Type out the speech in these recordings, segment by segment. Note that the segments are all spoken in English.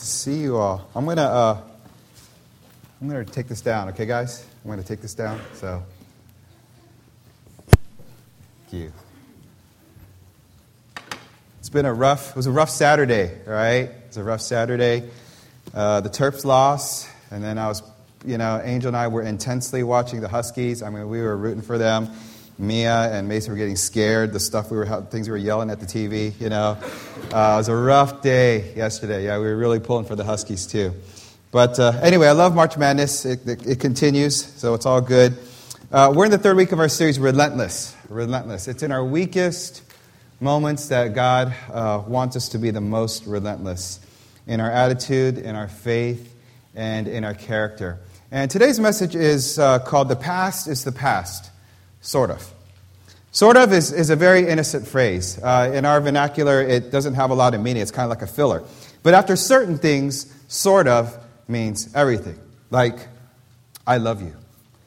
to see you all. I'm gonna take this down, okay, guys? I'm gonna take this down. So, thank you. It was a rough Saturday, right? It was a rough Saturday. The Terps lost, and then Angel and I were intensely watching the Huskies. I mean, we were rooting for them. Mia and Mason were getting scared. Things we were yelling at the TV. It was a rough day yesterday. Yeah, we were really pulling for the Huskies too. But anyway, I love March Madness. It continues, so it's all good. We're in the third week of our series, Relentless. Relentless. It's in our weakest moments that God wants us to be the most relentless in our attitude, in our faith, and in our character. And today's message is called "The Past is the Past," sort of. Sort of is a very innocent phrase. In our vernacular, it doesn't have a lot of meaning. It's kind of like a filler. But after certain things, sort of means everything. Like, I love you.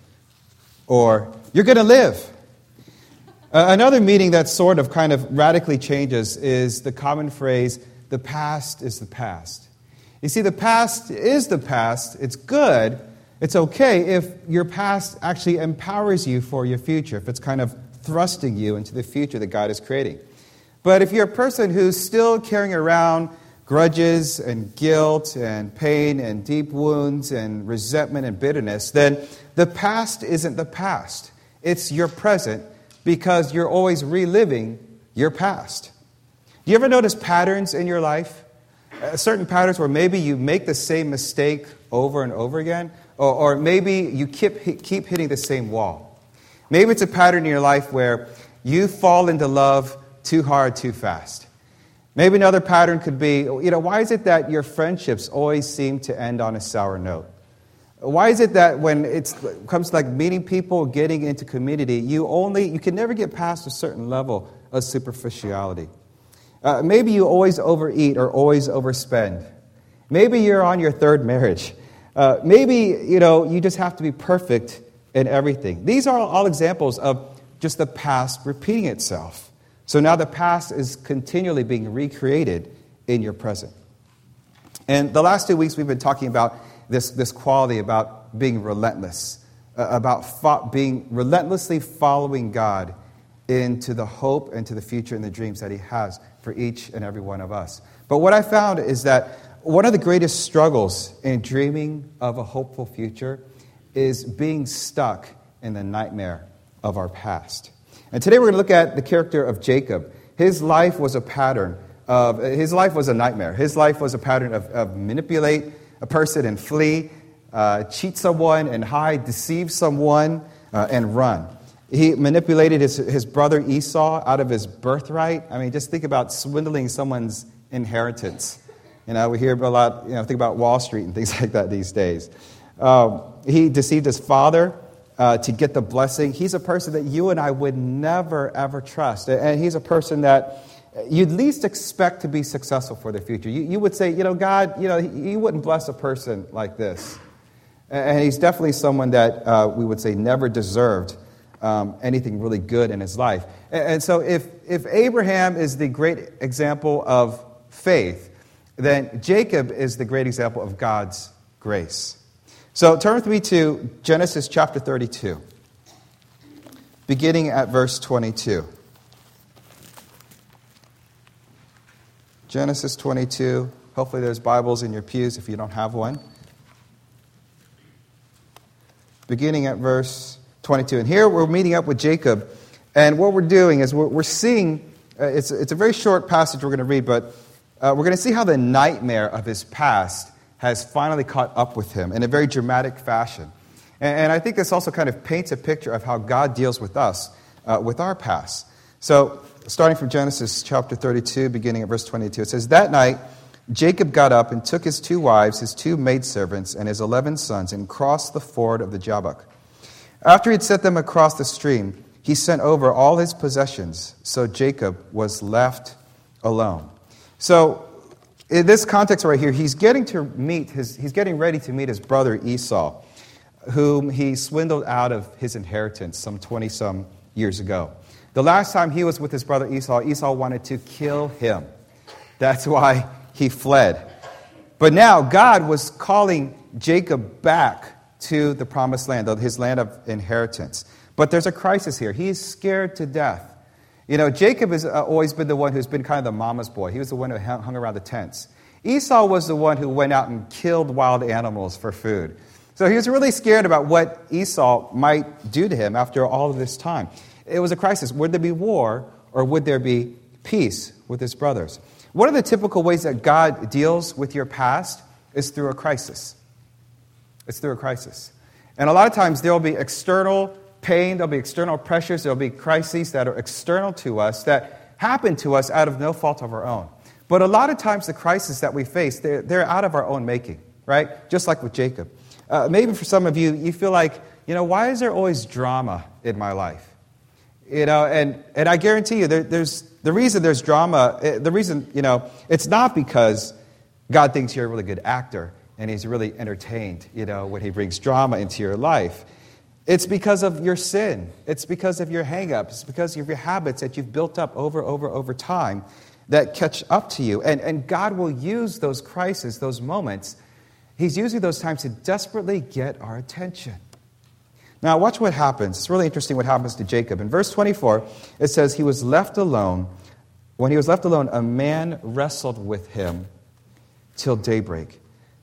Or, you're going to live. Another meaning that sort of kind of radically changes is the common phrase, the past is the past. You see, the past is the past. It's good. It's okay if your past actually empowers you for your future, if it's kind of thrusting you into the future that God is creating. But if you're a person who's still carrying around grudges and guilt and pain and deep wounds and resentment and bitterness, then the past isn't the past. It's your present, because you're always reliving your past. Do you ever notice patterns in your life? Certain patterns where maybe you make the same mistake over and over again, or maybe you keep hitting the same wall. Maybe it's a pattern in your life where you fall into love too hard, too fast. Maybe another pattern could be, why is it that your friendships always seem to end on a sour note? Why is it that when it comes to like meeting people, getting into community, you can never get past a certain level of superficiality? Maybe you always overeat or always overspend. Maybe you're on your third marriage. Maybe, you just have to be perfect in everything. These are all examples of just the past repeating itself. So now the past is continually being recreated in your present. And the last 2 weeks we've been talking about this quality about being relentless, about being relentlessly following God into the hope and to the future and the dreams that He has for each and every one of us. But what I found is that one of the greatest struggles in dreaming of a hopeful future is being stuck in the nightmare of our past. And today we're going to look at the character of Jacob. His life was a nightmare. His life was a pattern of manipulate a person and flee, cheat someone and hide, deceive someone and run. He manipulated his brother Esau out of his birthright. I mean, just think about swindling someone's inheritance. We hear a lot, think about Wall Street and things like that these days. He deceived his father to get the blessing. He's a person that you and I would never, ever trust. And he's a person that you'd least expect to be successful for the future. You would say, God, He wouldn't bless a person like this. And he's definitely someone that we would say never deserved anything really good in his life. And so if Abraham is the great example of faith, then Jacob is the great example of God's grace. So turn with me to Genesis chapter 32, beginning at verse 22. Genesis 22. Hopefully there's Bibles in your pews if you don't have one. Beginning at verse 22. And here we're meeting up with Jacob. And what we're doing is we're seeing, it's a very short passage we're going to read, but we're going to see how the nightmare of his past has finally caught up with him in a very dramatic fashion. And I think this also kind of paints a picture of how God deals with us, with our past. So, starting from Genesis chapter 32, beginning at verse 22, it says, "That night Jacob got up and took his 2 wives, his 2 maidservants, and his 11 sons, and crossed the ford of the Jabbok. After he had set them across the stream, he sent over all his possessions, so Jacob was left alone." So, in this context right here, he's getting ready to meet his brother Esau, whom he swindled out of his inheritance some 20-some years ago. The last time he was with his brother Esau, Esau wanted to kill him. That's why he fled. But now God was calling Jacob back to the promised land, his land of inheritance. But there's a crisis here. He's scared to death. Jacob has always been the one who's been kind of the mama's boy. He was the one who hung around the tents. Esau was the one who went out and killed wild animals for food. So he was really scared about what Esau might do to him after all of this time. It was a crisis. Would there be war or would there be peace with his brothers? One of the typical ways that God deals with your past is through a crisis. It's through a crisis. And a lot of times there will be external pain, there will be external pressures, there will be crises that are external to us that happen to us out of no fault of our own. But a lot of times the crises that we face, they're out of our own making, right? Just like with Jacob. Maybe for some of you, you feel like, why is there always drama in my life? And I guarantee you, there's the reason there's drama, the reason, it's not because God thinks you're a really good actor and he's really entertained, when he brings drama into your life. It's because of your sin. It's because of your hang-ups. It's because of your habits that you've built up over time that catch up to you. And God will use those crises, those moments. He's using those times to desperately get our attention. Now, watch what happens. It's really interesting what happens to Jacob. In verse 24, it says, he was left alone. When he was left alone, a man wrestled with him till daybreak.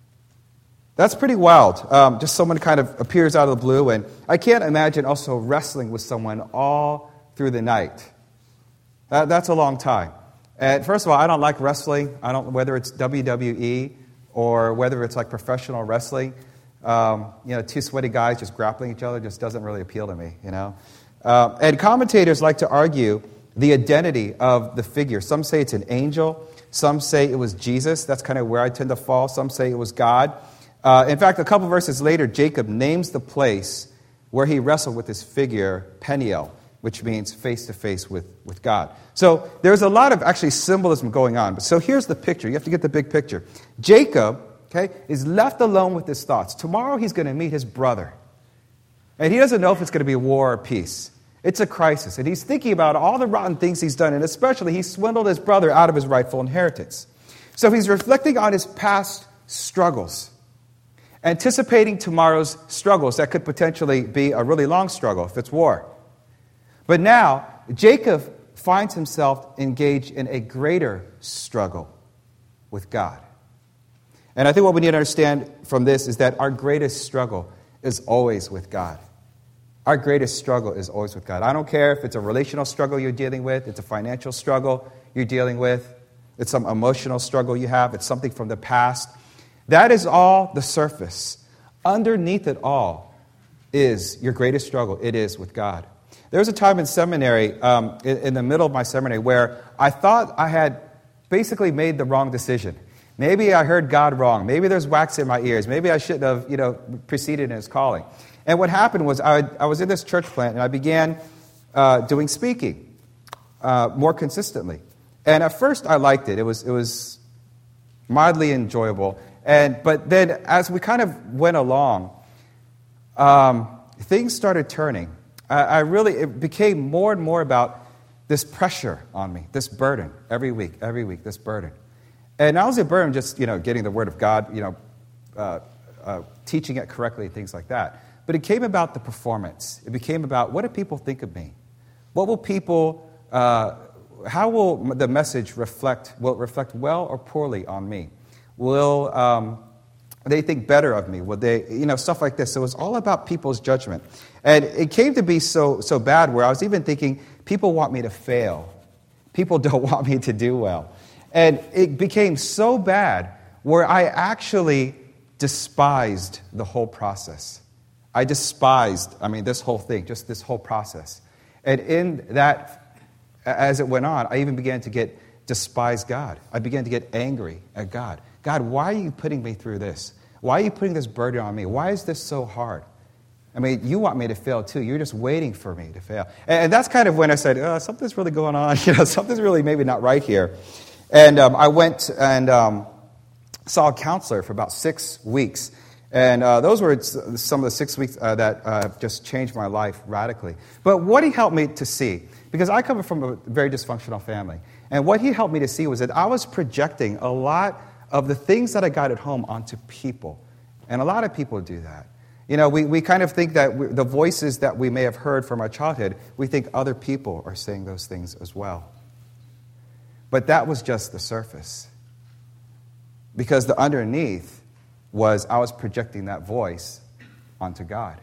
That's pretty wild. Just someone kind of appears out of the blue. And I can't imagine also wrestling with someone all through the night. That's a long time. And first of all, I don't like wrestling. Whether it's WWE or whether it's like professional wrestling. Two sweaty guys just grappling each other just doesn't really appeal to me, And commentators like to argue the identity of the figure. Some say it's an angel. Some say it was Jesus. That's kind of where I tend to fall. Some say it was God. In fact, a couple verses later, Jacob names the place where he wrestled with this figure, Peniel, which means face-to-face with God. So there's a lot of actually symbolism going on. So here's the picture. You have to get the big picture. Jacob, is left alone with his thoughts. Tomorrow he's going to meet his brother. And he doesn't know if it's going to be war or peace. It's a crisis. And he's thinking about all the rotten things he's done. And especially he swindled his brother out of his rightful inheritance. So he's reflecting on his past struggles. Anticipating tomorrow's struggles that could potentially be a really long struggle if it's war. But now, Jacob finds himself engaged in a greater struggle with God. And I think what we need to understand from this is that our greatest struggle is always with God. Our greatest struggle is always with God. I don't care if it's a relational struggle you're dealing with, it's a financial struggle you're dealing with, it's some emotional struggle you have, it's something from the past. That is all the surface. Underneath it all is your greatest struggle. It is with God. There was a time in seminary, in the middle of my seminary, where I thought I had basically made the wrong decision. Maybe I heard God wrong. Maybe there's wax in my ears. Maybe I shouldn't have, proceeded in his calling. And what happened was I was in this church plant, and I began doing speaking more consistently. And at first, I liked it. It was mildly enjoyable. But then, as we kind of went along, things started turning. It became more and more about this pressure on me, this burden, every week, this burden. And not only a burden, just, getting the Word of God, teaching it correctly, things like that. But it came about the performance. It became about, what do people think of me? What will people, how will the message reflect? Will it reflect well or poorly on me? Will they think better of me? Will they, stuff like this. So it was all about people's judgment. And it came to be so bad where I was even thinking, people want me to fail. People don't want me to do well. And it became so bad where I actually despised the whole process. I despised, this whole thing, just this whole process. And in that, as it went on, I even began to despise God. I began to get angry at God. God, why are you putting me through this? Why are you putting this burden on me? Why is this so hard? You want me to fail too. You're just waiting for me to fail. And that's kind of when I said, something's really going on. Something's really maybe not right here. And I went and saw a counselor for about 6 weeks. And those were some of the 6 weeks that just changed my life radically. But what he helped me to see, because I come from a very dysfunctional family, and what he helped me to see was that I was projecting a lot of the things that I got at home onto people. And a lot of people do that. You know, we kind of think that the voices that we may have heard from our childhood, we think other people are saying those things as well. But that was just the surface. Because the underneath was I was projecting that voice onto God.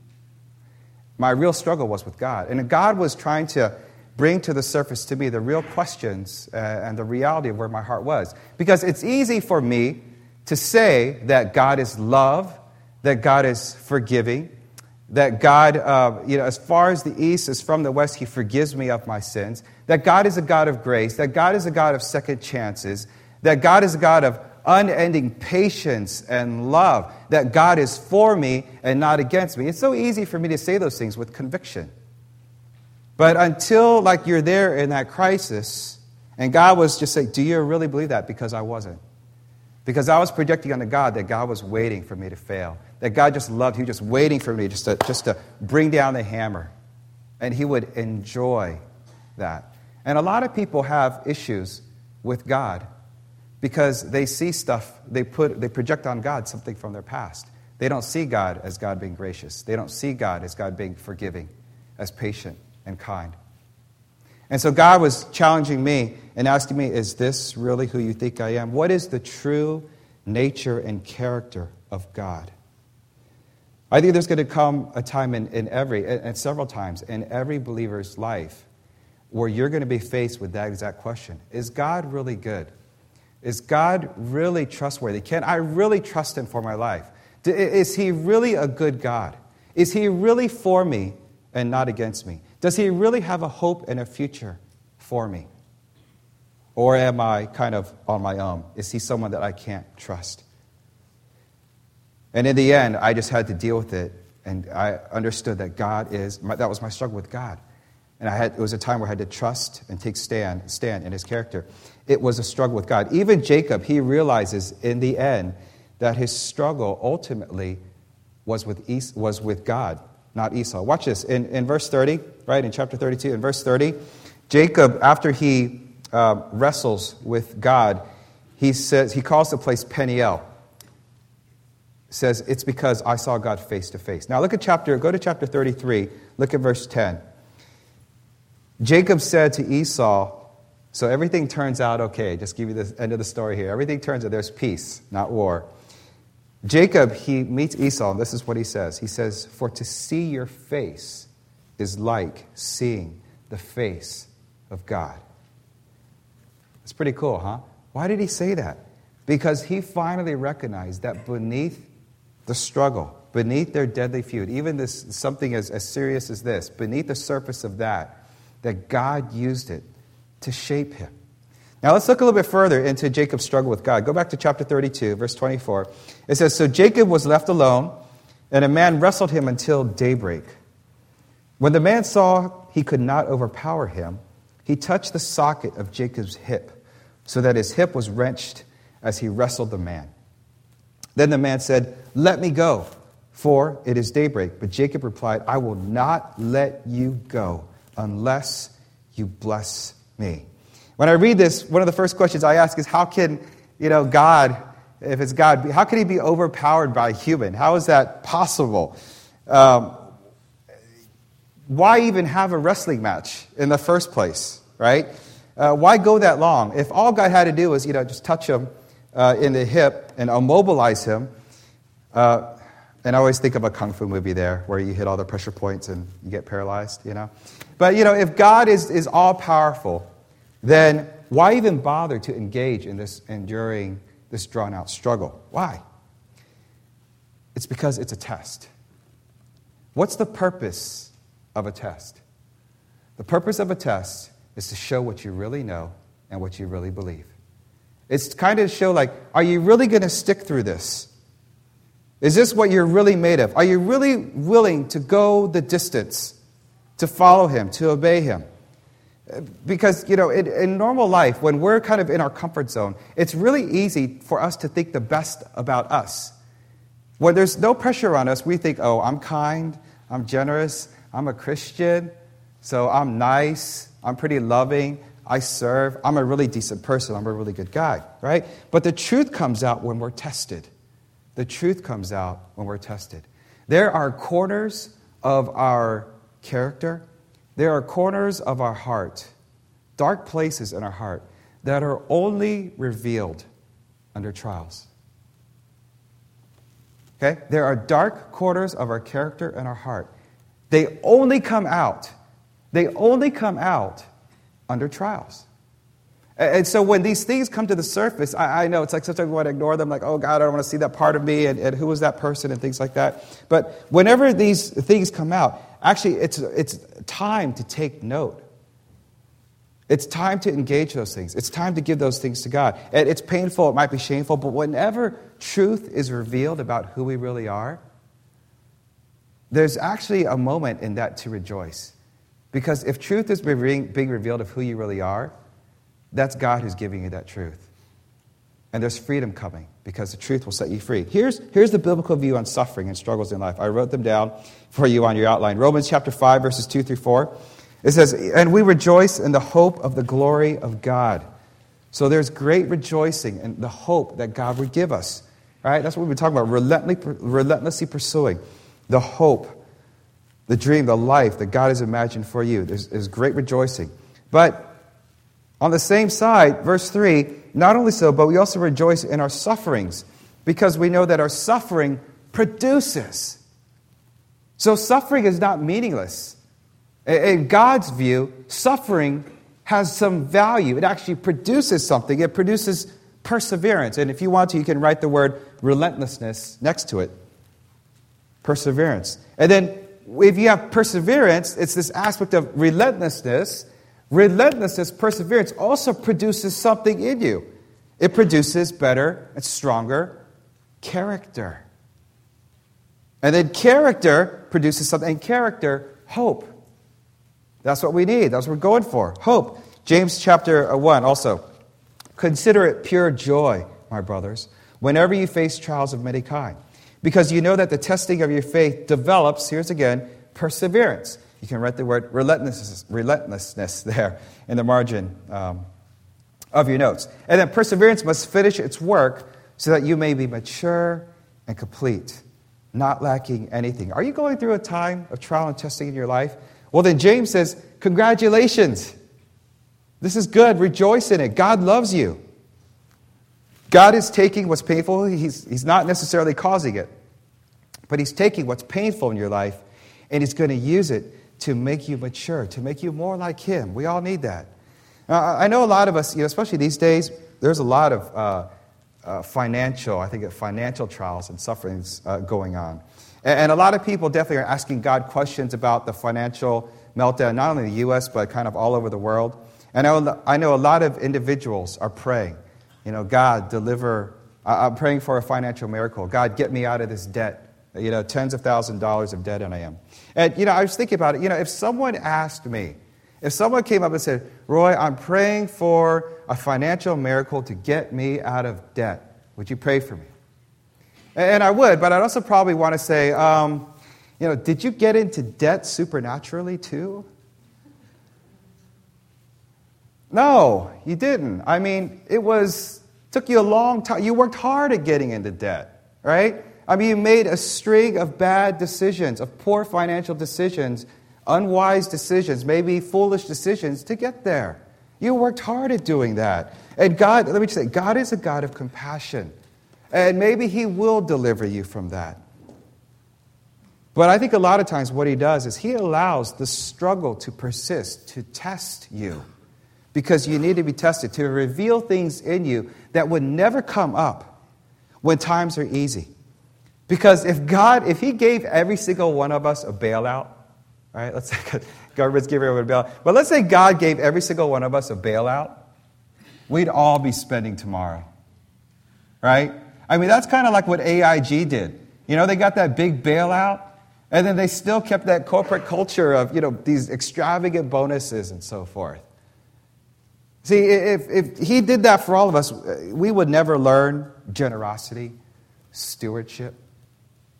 My real struggle was with God. And God was trying to bring to the surface to me the real questions and the reality of where my heart was. Because it's easy for me to say that God is love, that God is forgiving, that God, as far as the east is from the west, He forgives me of my sins, that God is a God of grace, that God is a God of second chances, that God is a God of unending patience and love, that God is for me and not against me. It's so easy for me to say those things with conviction. But until you're there in that crisis, and God was just saying, do you really believe that? Because I wasn't. Because I was projecting onto God that God was waiting for me to fail. That God just loved, He was just waiting for me just to bring down the hammer. And He would enjoy that. And a lot of people have issues with God because they see stuff, they project on God something from their past. They don't see God as God being gracious. They don't see God as God being forgiving, as patient and kind. And so God was challenging me and asking me, is this really who you think I am? What is the true nature and character of God? I think there's going to come a time and several times in every believer's life where you're going to be faced with that exact question. Is God really good? Is God really trustworthy? Can I really trust Him for my life? Is He really a good God? Is He really for me and not against me? Does He really have a hope and a future for me? Or am I kind of on my own? Is He someone that I can't trust? And in the end, I just had to deal with it. And I understood that that was my struggle with God. And it was a time where I had to trust and take stand in His character. It was a struggle with God. Even Jacob, he realizes in the end that his struggle ultimately was with God, not Esau. Watch this. In verse 30, right, in chapter 32, in verse 30, Jacob, after he wrestles with God, he calls the place Peniel. Says, it's because I saw God face to face. Now go to chapter 33, look at verse 10. Jacob said to Esau, so everything turns out okay. Just give you the end of the story here. Everything turns out, there's peace, not war. Jacob, he meets Esau, and this is what he says. He says, for to see your face is like seeing the face of God. It's pretty cool, huh? Why did he say that? Because he finally recognized that beneath the struggle, beneath their deadly feud, even something as serious as this, beneath the surface of that God used it to shape him. Now let's look a little bit further into Jacob's struggle with God. Go back to chapter 32, verse 24. It says, so Jacob was left alone, and a man wrestled him until daybreak. When the man saw he could not overpower him, he touched the socket of Jacob's hip, so that his hip was wrenched as he wrestled the man. Then the man said, let me go, for it is daybreak. But Jacob replied, I will not let you go unless you bless me. When I read this, one of the first questions I ask is, how can, God, if it's God, how can He be overpowered by a human? How is that possible? Why even have a wrestling match in the first place, right? Why go that long? If all God had to do was, just touch him in the hip and immobilize him, and I always think of a kung fu movie there where you hit all the pressure points and you get paralyzed, But, if God is all-powerful, then why even bother to engage in this enduring, this drawn-out struggle? Why? It's because it's a test. What's the purpose of a test? The purpose of a test is to show what you really know and what you really believe. It's kind of to show, are you really going to stick through this? Is this what you're really made of? Are you really willing to go the distance, to follow Him, to obey Him? Because, in normal life, when we're kind of in our comfort zone, it's really easy for us to think the best about us. When there's no pressure on us, we think, oh, I'm kind, I'm generous, I'm a Christian, so I'm nice, I'm pretty loving, I serve. I'm a really decent person. I'm a really good guy, right? But the truth comes out when we're tested. The truth comes out when we're tested. There are corners of our character. There are corners of our heart, dark places in our heart that are only revealed under trials. Okay? There are dark corners of our character and our heart. They only come out. They only come out under trials. And so when these things come to the surface, I know it's like sometimes we want to ignore them, like, oh, God, I don't want to see that part of me, and who was that person, and things like that. But whenever these things come out, actually, it's time to take note. It's time to engage those things. It's time to give those things to God. And it's painful, it might be shameful, but whenever truth is revealed about who we really are, there's actually a moment in that to rejoice. Because if truth is being revealed of who you really are, that's God who's giving you that truth. And there's freedom coming because the truth will set you free. Here's the biblical view on suffering and struggles in life. I wrote them down for you on your outline. Romans chapter 5, verses 2 through 4. It says, and we rejoice in the hope of the glory of God. So there's great rejoicing in the hope that God would give us. Right? That's what we've been talking about, relentlessly pursuing the hope, the dream, the life that God has imagined for you. There's great rejoicing. But on the same side, verse 3, not only so, but we also rejoice in our sufferings because we know that our suffering produces. So suffering is not meaningless. In God's view, suffering has some value. It actually produces something. It produces perseverance. And if you want to, you can write the word relentlessness next to it. Perseverance. And then if you have perseverance, it's this aspect of relentlessness. Relentlessness, perseverance, also produces something in you. It produces better and stronger character. And then character produces something, and character, hope. That's what we need. That's what we're going for. Hope. James chapter 1 also. Consider it pure joy, my brothers, whenever you face trials of many kinds, because you know that the testing of your faith develops, here's again, perseverance. You can write the word relentlessness there in the margin of your notes. And then perseverance must finish its work so that you may be mature and complete, not lacking anything. Are you going through a time of trial and testing in your life? Well, then James says, congratulations. This is good. Rejoice in it. God loves you. God is taking what's painful. He's not necessarily causing it, but He's taking what's painful in your life, and He's going to use it to make you mature, to make you more like Him. We all need that. I know a lot of us, especially these days, there's a lot of financial trials and sufferings going on. And a lot of people definitely are asking God questions about the financial meltdown, not only in the U.S., but kind of all over the world. And I know a lot of individuals are praying, God, deliver, I'm praying for a financial miracle. God, get me out of this debt. Tens of thousands of dollars of debt, and I am. And, I was thinking about it. If someone asked me, if someone came up and said, Roy, I'm praying for a financial miracle to get me out of debt, would you pray for me? And I would, but I'd also probably want to say, did you get into debt supernaturally too? No, you didn't. I mean, took you a long time. You worked hard at getting into debt, right? I mean, you made a string of bad decisions, of poor financial decisions, unwise decisions, maybe foolish decisions to get there. You worked hard at doing that. And God, let me just say, God is a God of compassion. And maybe He will deliver you from that. But I think a lot of times what He does is He allows the struggle to persist, to test you. Because you need to be tested, to reveal things in you that would never come up when times are easy. Because if He gave every single one of us a bailout, right? Let's say government's giving everyone a bailout. But let's say God gave every single one of us a bailout. We'd all be spending tomorrow, right? I mean, that's kind of like what AIG did. They got that big bailout, and then they still kept that corporate culture of, these extravagant bonuses and so forth. See, if He did that for all of us, we would never learn generosity, stewardship.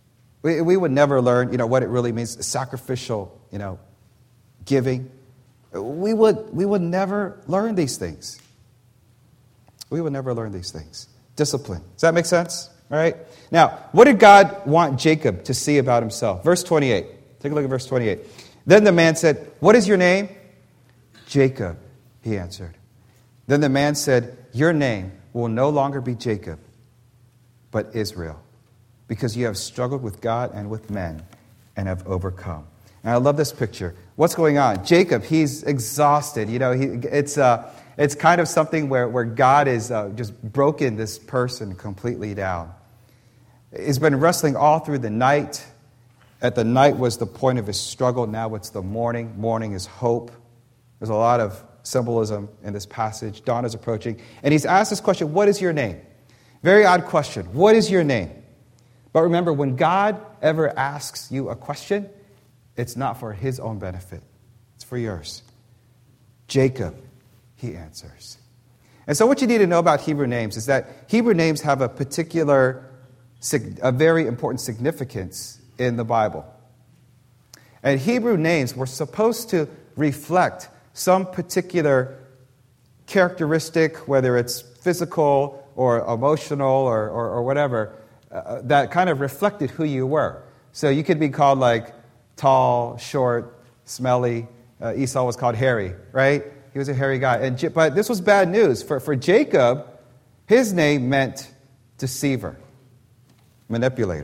We would never learn, what it really means, sacrificial, giving. we would never learn these things. We would never learn these things. Discipline. Does that make sense? All right? Now, what did God want Jacob to see about himself? Verse 28. Take a look at verse 28. Then the man said, "What is your name?" "Jacob," he answered. Then the man said, "Your name will no longer be Jacob, but Israel, because you have struggled with God and with men and have overcome." And I love this picture. What's going on? Jacob, he's exhausted. You know, it's kind of something where God is just broken this person completely down. He's been wrestling all through the night. At the night was the point of his struggle. Now it's the morning. Morning is hope. There's a lot of symbolism in this passage. Dawn is approaching. And he's asked this question, "What is your name?" Very odd question. What is your name? But remember, when God ever asks you a question, it's not for his own benefit. It's for yours. "Jacob," he answers. And so what you need to know about Hebrew names is that Hebrew names have a very important significance in the Bible. And Hebrew names were supposed to reflect some particular characteristic, whether it's physical or emotional or whatever, that kind of reflected who you were. So you could be called like tall, short, smelly. Esau was called hairy, right? He was a hairy guy. But this was bad news. For Jacob, his name meant deceiver, manipulator.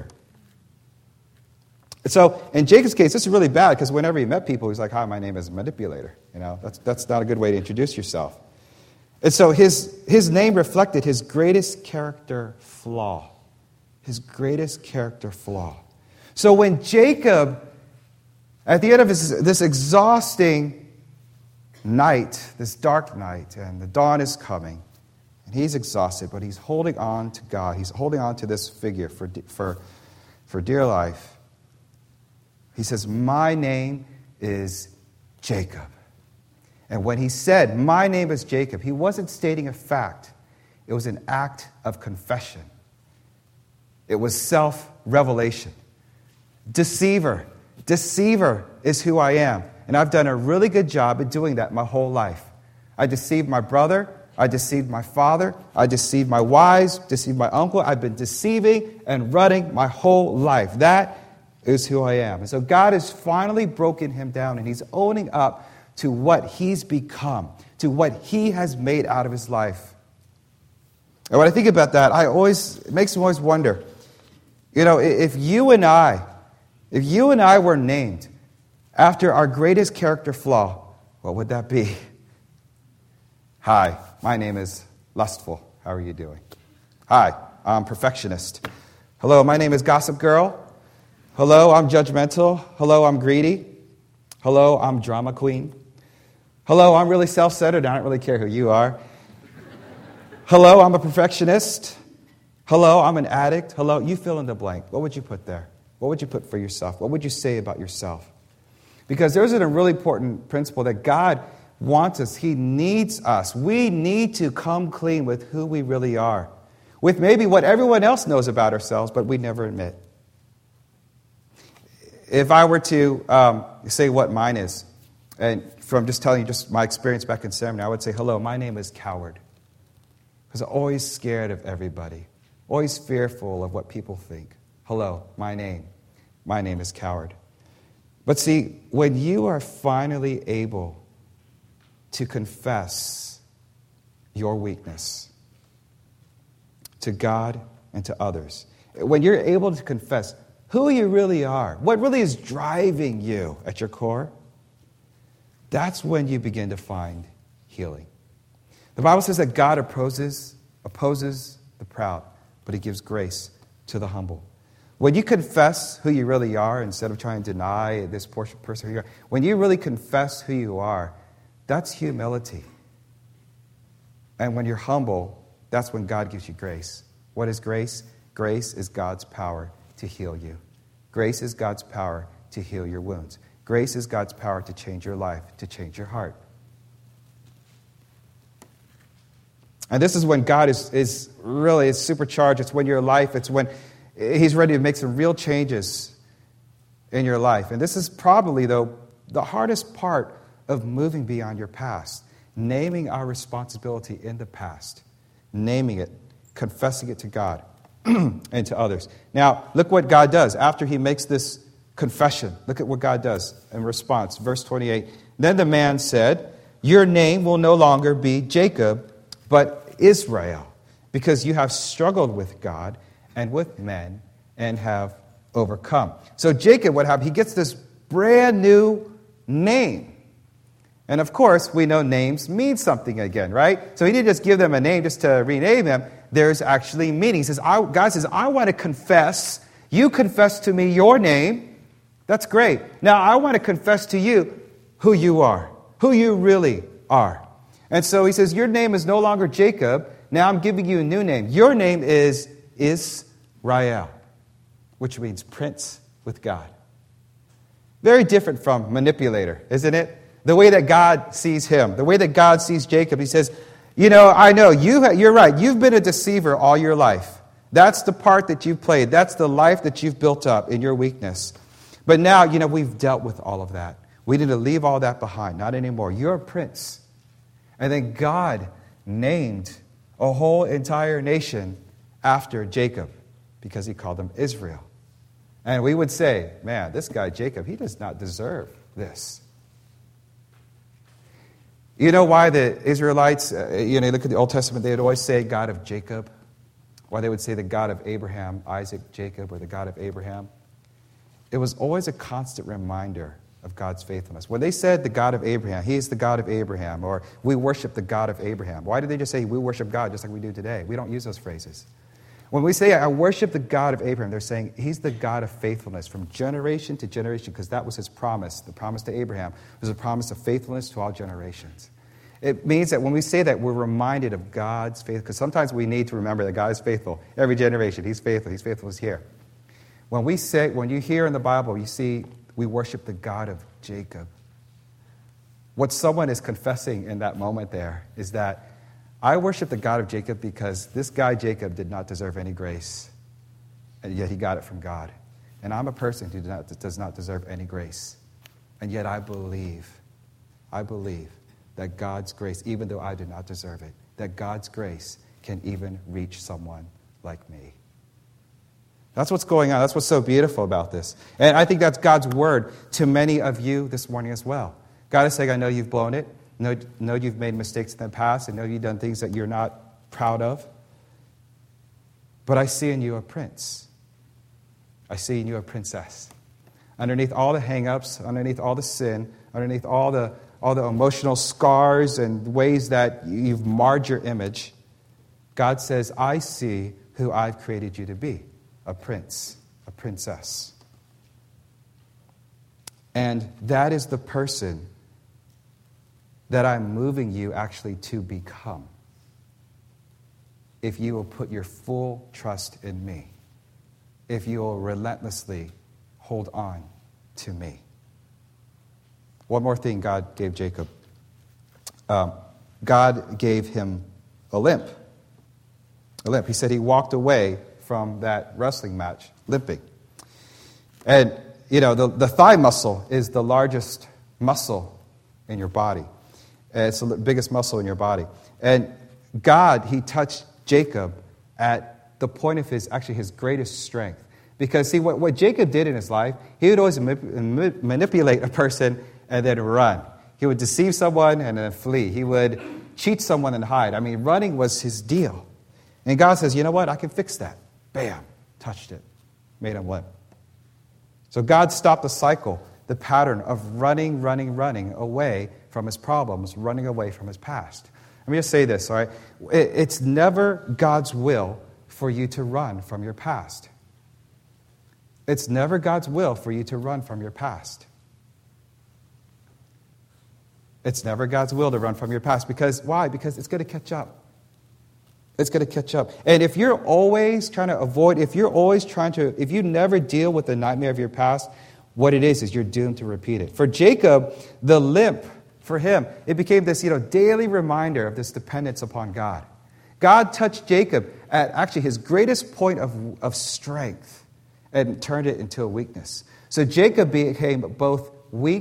So in Jacob's case, this is really bad because whenever he met people, he's like, "Hi, my name is Manipulator." You know, that's not a good way to introduce yourself. And so his name reflected his greatest character flaw. His greatest character flaw. So when Jacob, at the end of this exhausting night, this dark night, and the dawn is coming, and he's exhausted, but he's holding on to God. He's holding on to this figure for dear life. He says, "My name is Jacob." And when he said, "My name is Jacob," he wasn't stating a fact. It was an act of confession. It was self-revelation. Deceiver is who I am. And I've done a really good job at doing that my whole life. I deceived my brother. I deceived my father. I deceived my wives, deceived my uncle. I've been deceiving and running my whole life. That is who I am. And so God has finally broken him down, and he's owning up to what he's become, to what he has made out of his life. And when I think about that, it makes me always wonder, you know, if you and I were named after our greatest character flaw, what would that be? "Hi, my name is Lustful. How are you doing?" "Hi, I'm Perfectionist." "Hello, my name is Gossip Girl." "Hello, I'm Judgmental." "Hello, I'm Greedy." "Hello, I'm Drama Queen." "Hello, I'm really self-centered. I don't really care who you are." "Hello, I'm a perfectionist." "Hello, I'm an addict." "Hello," you fill in the blank. What would you put there? What would you put for yourself? What would you say about yourself? Because there's a really important principle that God wants us. He needs us. We need to come clean with who we really are, with maybe what everyone else knows about ourselves, but we never admit. If I were to say what mine is, and from just telling you just my experience back in seminary, I would say, "Hello, my name is Coward." Because I'm always scared of everybody, always fearful of what people think. Hello, my name is Coward. But see, when you are finally able to confess your weakness to God and to others, when you're able to confess who you really are, what really is driving you at your core, that's when you begin to find healing. The Bible says that God opposes the proud, but he gives grace to the humble. When you confess who you really are, instead of trying to deny this person who you are, when you really confess who you are, that's humility. And when you're humble, that's when God gives you grace. What is grace? Grace is God's power to heal you. Grace is God's power to heal your wounds. Grace is God's power to change your life, to change your heart. And this is when God is really supercharged. It's when your life, it's when he's ready to make some real changes in your life. And this is probably, though, the hardest part of moving beyond your past, naming our responsibility in the past, naming it, confessing it to God and to others. Now, look what God does after he makes this confession. Look at what God does in response. Verse 28, then the man said, your name will no longer be Jacob, but Israel, because you have struggled with God and with men and have overcome. So Jacob, what happened? He gets this brand new name. And of course, we know names mean something again, right? So he didn't just give them a name just to rename them. There's actually meaning. He says, God says, I want to confess. You confess to me your name. That's great. Now I want to confess to you who you are, who you really are. And so he says, your name is no longer Jacob. Now I'm giving you a new name. Your name is Israel, which means prince with God. Very different from manipulator, isn't it? The way that God sees him, the way that God sees Jacob, he says, I know, you're right. You've been a deceiver all your life. That's the part that you've played. That's the life that you've built up in your weakness. But now, we've dealt with all of that. We need to leave all that behind. Not anymore. You're a prince. And then God named a whole entire nation after Jacob because he called them Israel. And we would say, man, this guy Jacob, he does not deserve this. You know why the Israelites, you look at the Old Testament, they would always say God of Jacob. Why they would say the God of Abraham, Isaac, Jacob, or the God of Abraham. It was always a constant reminder of God's faithfulness. When they said the God of Abraham, he is the God of Abraham, or we worship the God of Abraham. Why did they just say we worship God just like we do today? We don't use those phrases. When we say I worship the God of Abraham, they're saying he's the God of faithfulness from generation to generation, because that was his promise. The promise to Abraham was a promise of faithfulness to all generations. It means that when we say that, we're reminded of God's faith, because sometimes we need to remember that God is faithful. Every generation, he's faithful. He's faithful as here. When you hear in the Bible, you see we worship the God of Jacob. What someone is confessing in that moment there is that I worship the God of Jacob because this guy Jacob did not deserve any grace, and yet he got it from God. And I'm a person who does not deserve any grace, and yet I believe that God's grace, even though I do not deserve it, that God's grace can even reach someone like me. That's what's going on. That's what's so beautiful about this. And I think that's God's word to many of you this morning as well. God is saying, I know you've blown it. I know you've made mistakes in the past. I know you've done things that you're not proud of. But I see in you a prince. I see in you a princess. Underneath all the hang-ups, underneath all the sin, underneath all the emotional scars and ways that you've marred your image, God says, I see who I've created you to be. A prince, a princess. And that is the person that I'm moving you actually to become. If you will put your full trust in me. If you will relentlessly hold on to me. One more thing God gave Jacob. God gave him a limp. A limp. He said he walked away from that wrestling match limping. And, the thigh muscle is the largest muscle in your body. It's the biggest muscle in your body. And God, he touched Jacob at the point of his greatest strength. Because, see, what Jacob did in his life, he would always manipulate a person and then run. He would deceive someone and then flee. He would cheat someone and hide. Running was his deal. And God says, you know what? I can fix that. Bam, touched it, made him limp. So God stopped the cycle, the pattern of running away from his problems, running away from his past. Let me just say this, all right? It's never God's will for you to run from your past. It's never God's will for you to run from your past. It's never God's will to run from your past. Because why? Because it's going to catch up. It's going to catch up. And if you're always trying to avoid, if you never deal with the nightmare of your past, what it is you're doomed to repeat it. For Jacob, the limp, for him, it became this, daily reminder of this dependence upon God. God touched Jacob at actually his greatest point of strength and turned it into a weakness. So Jacob became both weak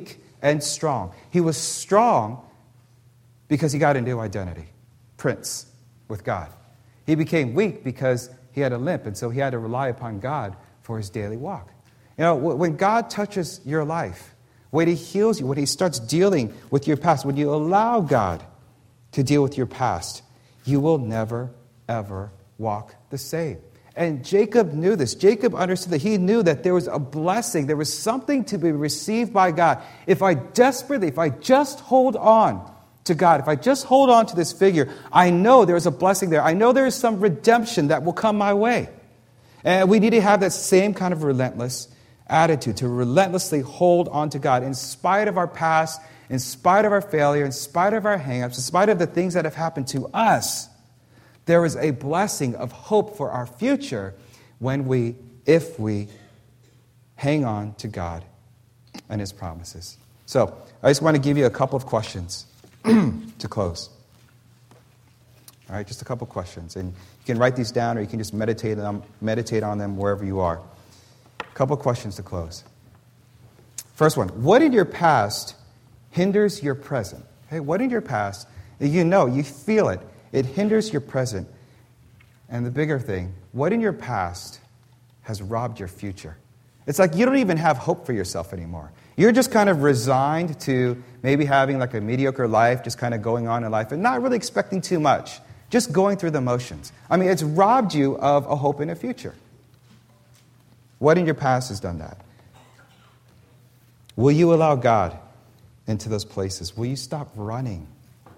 and strong. He was strong because he got a new identity, prince with God. He became weak because he had a limp, and so he had to rely upon God for his daily walk. You know, when God touches your life, when he heals you, when he starts dealing with your past, when you allow God to deal with your past, you will never, ever walk the same. And Jacob knew this. Jacob understood that he knew that there was a blessing. There was something to be received by God. If I just hold on to God, if I just hold on to this figure, I know there's a blessing there. I know there is some redemption that will come my way. And we need to have that same kind of relentless attitude, to relentlessly hold on to God in spite of our past, in spite of our failure, in spite of our hang-ups, in spite of the things that have happened to us. There is a blessing of hope for our future if we hang on to God and his promises. So, I just want to give you a couple of questions to close. All right, just a couple of questions. And you can write these down or you can just meditate on them wherever you are. A couple of questions to close. First one, what in your past hinders your present? Hey, what in your past, you feel it. It hinders your present. And the bigger thing, what in your past has robbed your future? It's like you don't even have hope for yourself anymore. You're just kind of resigned to maybe having like a mediocre life, just kind of going on in life and not really expecting too much, just going through the motions. I mean, it's robbed you of a hope in a future. What in your past has done that? Will you allow God into those places? Will you stop running?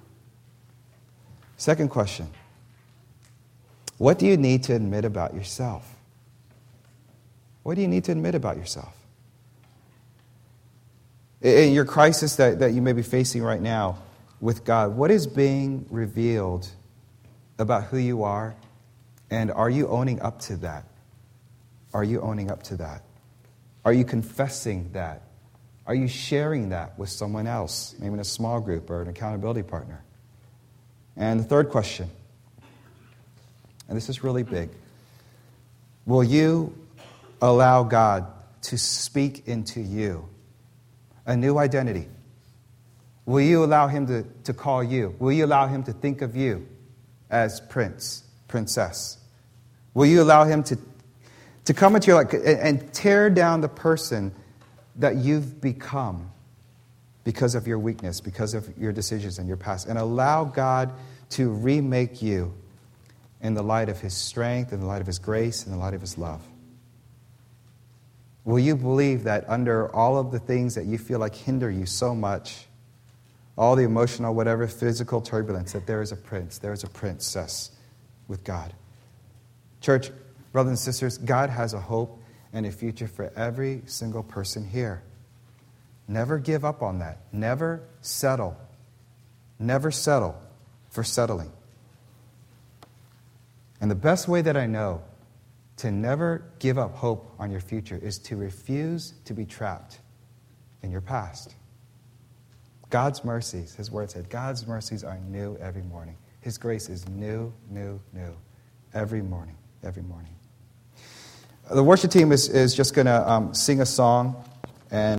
Second question, what do you need to admit about yourself? What do you need to admit about yourself? In your crisis that you may be facing right now with God, what is being revealed about who you are? And are you owning up to that? Are you owning up to that? Are you confessing that? Are you sharing that with someone else, maybe in a small group or an accountability partner? And the third question, and this is really big, will you allow God to speak into you a new identity? Will you allow him to call you? Will you allow him to think of you as prince, princess? Will you allow him to come into your life and tear down the person that you've become because of your weakness, because of your decisions in your past, and allow God to remake you in the light of his strength, in the light of his grace, in the light of his love? Will you believe that under all of the things that you feel like hinder you so much, all the emotional, whatever, physical turbulence, that there is a prince, there is a princess with God? Church, brothers and sisters, God has a hope and a future for every single person here. Never give up on that. Never settle. Never settle for settling. And the best way that I know to never give up hope on your future is to refuse to be trapped in your past. God's mercies, his word said, God's mercies are new every morning. His grace is new, new, new every morning, every morning. The worship team is just going to sing a song. And